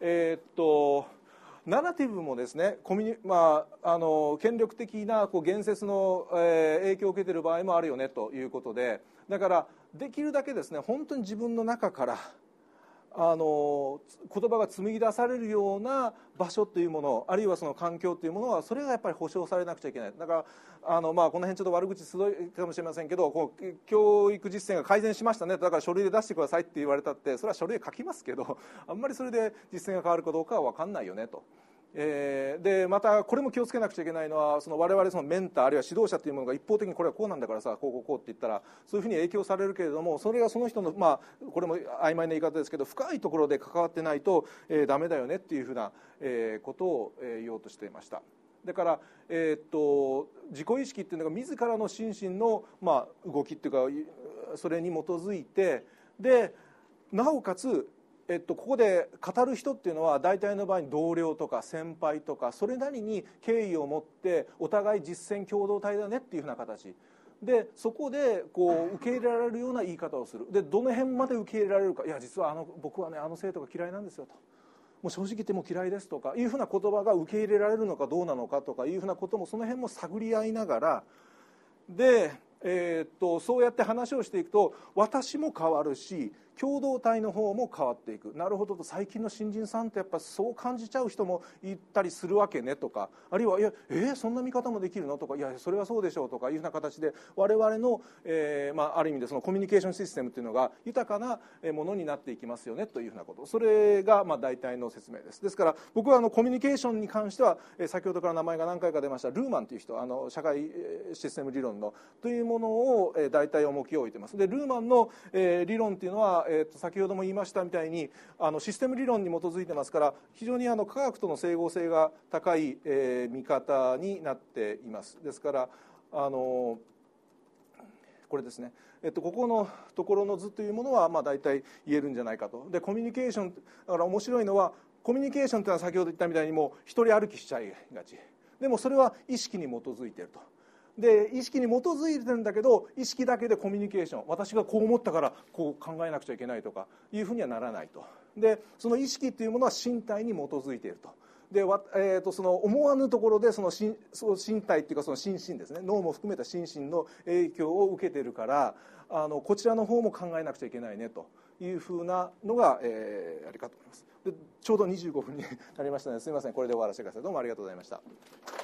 ナラティブもですね、権力的な言説の、影響を受けている場合もあるよねということで、だからできるだけですね、本当に自分の中から言葉が紡ぎ出されるような場所というもの、あるいはその環境というものは、それがやっぱり保障されなくちゃいけない。だからこの辺ちょっと悪口すごいかもしれませんけど、教育実践が改善しましたね、だから書類で出してくださいって言われたって、それは書類書きますけど、あんまりそれで実践が変わるかどうかは分かんないよねと。でまたこれも気をつけなくちゃいけないのは、我々そのメンターあるいは指導者というものが一方的にこれはこうなんだからさ、こうって言ったらそういうふうに影響されるけれども、それがその人のこれも曖昧な言い方ですけど、深いところで関わってないとダメだよねっていうふうなことを言おうとしていました。だから、自己意識っていうのが自らの心身の、動きっていうか、それに基づいて、でなおかつここで語る人っていうのは大体の場合同僚とか先輩とか、それなりに敬意を持ってお互い実践共同体だねっていうふうな形で、そこで受け入れられるような言い方をする。でどの辺まで受け入れられるか、いや実は僕はね生徒が嫌いなんですよと、もう正直言ってもう嫌いですとかいうふうな言葉が受け入れられるのかどうなのかとかいうふうなことも、その辺も探り合いながらで、そうやって話をしていくと、私も変わるし共同体の方も変わっていく。なるほどと、最近の新人さんってやっぱそう感じちゃう人もいたりするわけねとか、あるいはいやそんな見方もできるのとか、いやそれはそうでしょうとかいうふうな形で、我々の、ある意味でそのコミュニケーションシステムというのが豊かなものになっていきますよねというふうなこと、それが大体の説明です。ですから僕はコミュニケーションに関しては、先ほどから名前が何回か出ましたルーマンという人、社会システム理論のというものを大体重きを置いています。でルーマンの理論というのは、先ほども言いましたみたいにシステム理論に基づいてますから、非常に科学との整合性が高い、見方になっています。ですからこれですね、ここのところの図というものは大体言えるんじゃないかと。でコミュニケーションだから面白いのは、コミュニケーションというのは先ほど言ったみたいにもう一人歩きしちゃいがちでも、それは意識に基づいていると。で意識に基づいてるんだけど、意識だけでコミュニケーション、私がこう思ったからこう考えなくちゃいけないとかいうふうにはならないと。でその意識っていうものは身体に基づいていると。でその思わぬところでその身体っていうかその心身ですね、脳も含めた心身の影響を受けているから、こちらの方も考えなくちゃいけないねというふうなのが、ありかと思います。でちょうど25分になりましたので、すみません、これで終わらせてください。どうもありがとうございました。